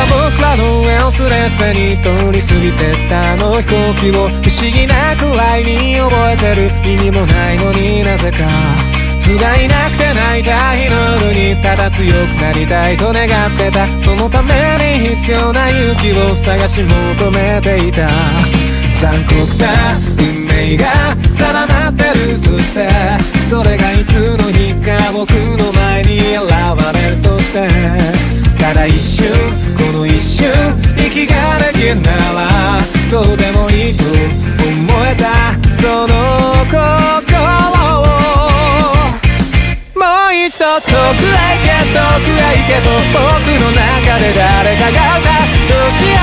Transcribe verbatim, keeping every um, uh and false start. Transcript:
僕らの上をスレスレに通り過ぎてったあの飛行機を不思議なくらいに覚えてる。意味もないのになぜか不甲斐なくて泣いた日の夜にただ強くなりたいと願ってた。そのために必要な勇気を探し求めていた。残酷な運命が定まってるとして、それがいつの日か僕の前に現れるとして、ただ一瞬この一瞬息ができるならどうでもいいと思えたその心をもう一度遠くへ行け遠くへ行けと僕の中で誰かが歌う。どうしよ